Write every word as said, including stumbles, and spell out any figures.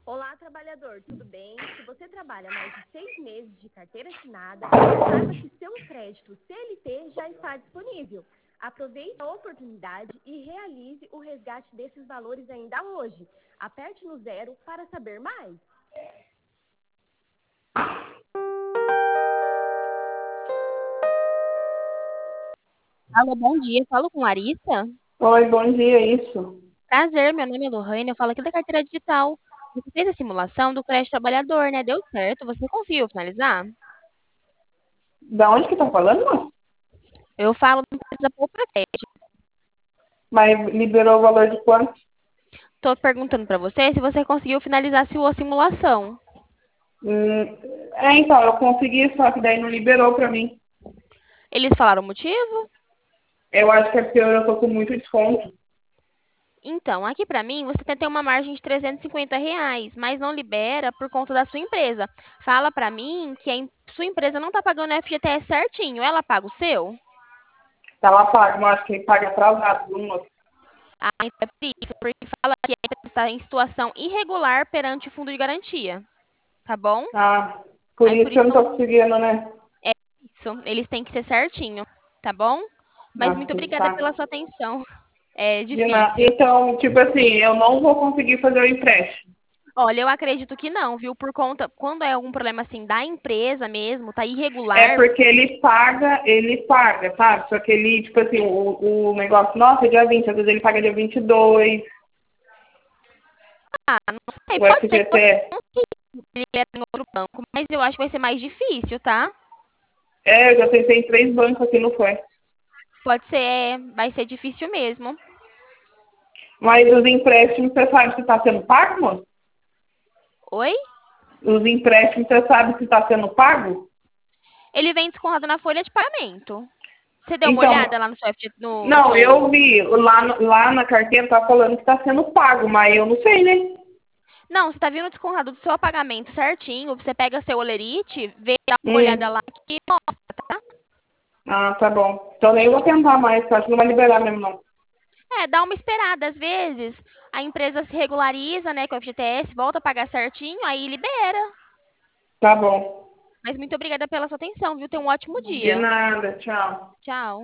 Olá, trabalhador, tudo bem? Se você trabalha mais de seis meses de carteira assinada, saiba que seu crédito C L T já está disponível. Aproveite a oportunidade e realize o resgate desses valores ainda hoje. Aperte no zero para saber mais. Alô, bom dia. Falo com Larissa? Oi, bom dia, isso. Prazer, meu nome é Lohane, eu falo aqui da carteira digital. Você fez a simulação do crédito trabalhador, né? Deu certo. Você conseguiu finalizar? Da onde que tá falando, moço? Eu falo da empresa Poupa Crédito. Mas liberou o valor de quanto? Tô perguntando pra você se você conseguiu finalizar a sua simulação. Hum, é, então, eu consegui, só que daí não liberou pra mim. Eles falaram o motivo? Eu acho que é porque eu tô com muito desconto. Então, aqui pra mim, você tem que ter uma margem de trezentos e cinquenta reais, mas não libera por conta da sua empresa. Fala pra mim que a em- sua empresa não tá pagando o F G T S certinho. Ela paga o seu? Ela paga, mas acho que paga atrasado, viu, moço? Ah, então é por isso, porque fala que a empresa está em situação irregular perante o fundo de garantia, tá bom? Ah, por Aí isso por que eu isso não tô não conseguindo, né? é isso, eles têm que ser certinho, tá bom? Mas Ah, muito que obrigada pela saco. sua atenção. É De nada. difícil. Então, tipo assim, eu não vou conseguir fazer o empréstimo. Olha, eu acredito que não, viu? Por conta, quando é algum problema assim da empresa mesmo, tá É irregular. porque ele paga, ele paga, sabe? Só que ele, tipo assim, o, o negócio, nossa, é dia vinte, às vezes ele paga dia vinte e dois, Ah, não sei, o pode ser que você F G T S. libere em outro banco, mas eu acho que vai ser mais difícil, tá? É, eu já tentei em três bancos aqui, não foi. Pode ser, é, vai ser difícil mesmo. Mas os empréstimos, você sabe se está sendo pago, moço? Oi? Os empréstimos, você sabe se está sendo pago? Ele vem descontado na folha de pagamento. Você deu uma Então, olhada lá no seu, F G no, no não, seu. eu vi, lá, no- lá na carteira tá falando que está sendo pago, mas eu não sei, né? Não, você tá vindo descontado do seu pagamento certinho. Você pega seu olerite, vê, dá uma olhada Hum, lá que mostra, tá? ah, tá bom. Então nem vou tentar mais, que eu acho que não vai liberar mesmo, não. É, dá uma esperada. Às vezes a empresa se regulariza, né, com o F G T S, volta a pagar certinho, aí libera. Tá bom. Mas muito obrigada pela sua atenção, viu? Tenha um ótimo De dia. nada, tchau. Tchau.